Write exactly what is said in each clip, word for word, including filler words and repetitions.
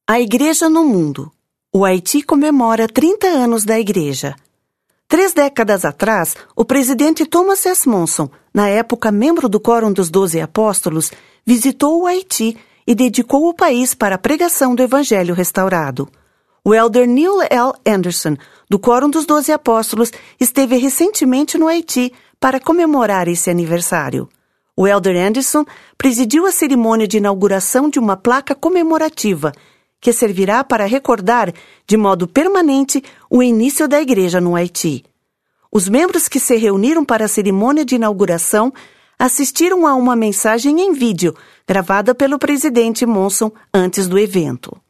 A Igreja no Mundo. O Haiti comemora trinta anos da Igreja. Três décadas atrás, o presidente Thomas S. Monson, na época membro do Quórum dos Doze Apóstolos, visitou o Haiti e dedicou o país para a pregação do Evangelho restaurado. O elder Neil L. Anderson, do Quórum dos Doze Apóstolos, esteve recentemente no Haiti para comemorar esse aniversário. O elder Anderson presidiu a cerimônia de inauguração de uma placa comemorativa que servirá para recordar, de modo permanente, o início da Igreja no Haiti. Os membros que se reuniram para a cerimônia de inauguração assistiram a uma mensagem em vídeo, gravada pelo presidente Monson antes do evento.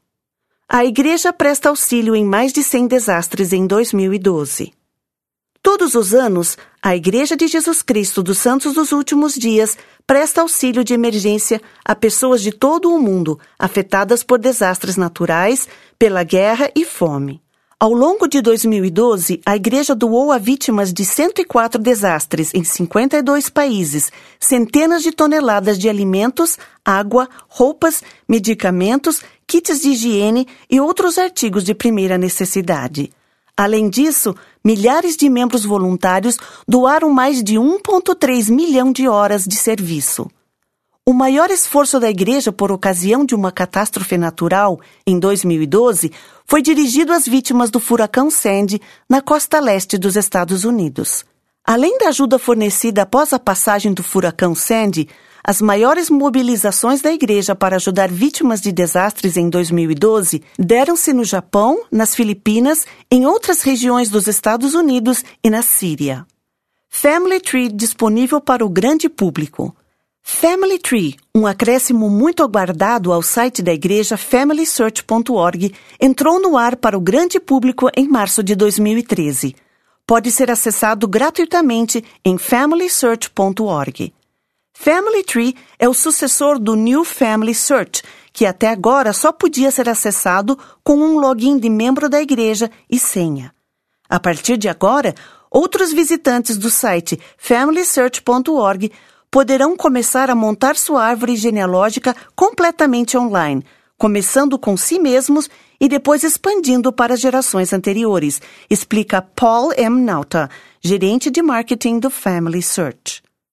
A Igreja presta auxílio em mais de cem desastres em dois mil e doze. Todos os anos, a Igreja de Jesus Cristo dos Santos dos Últimos Dias presta auxílio de emergência a pessoas de todo o mundo afetadas por desastres naturais, pela guerra e fome. Ao longo de dois mil e doze, a Igreja doou a vítimas de cento e quatro desastres em cinquenta e dois países centenas de toneladas de alimentos, água, roupas, medicamentos, kits de higiene e outros artigos de primeira necessidade. Além disso, milhares de membros voluntários doaram mais de um vírgula três milhão de horas de serviço. O maior esforço da Igreja por ocasião de uma catástrofe natural, em dois mil e doze, foi dirigido às vítimas do furacão Sandy, na costa leste dos Estados Unidos. Além da ajuda fornecida após a passagem do furacão Sandy, as maiores mobilizações da Igreja para ajudar vítimas de desastres em dois mil e doze deram-se no Japão, nas Filipinas, em outras regiões dos Estados Unidos e na Síria. Family Tree disponível para o grande público. Family Tree, um acréscimo muito aguardado ao site da igreja family search ponto org, entrou no ar para o grande público em março de dois mil e treze. Pode ser acessado gratuitamente em family search ponto org. Family Tree é o sucessor do New Family Search, que até agora só podia ser acessado com um login de membro da igreja e senha. A partir de agora, outros visitantes do site family search ponto org poderão começar a montar sua árvore genealógica completamente online, começando com si mesmos e depois expandindo para gerações anteriores, explica Paul M. Nauta, gerente de marketing do Family Search.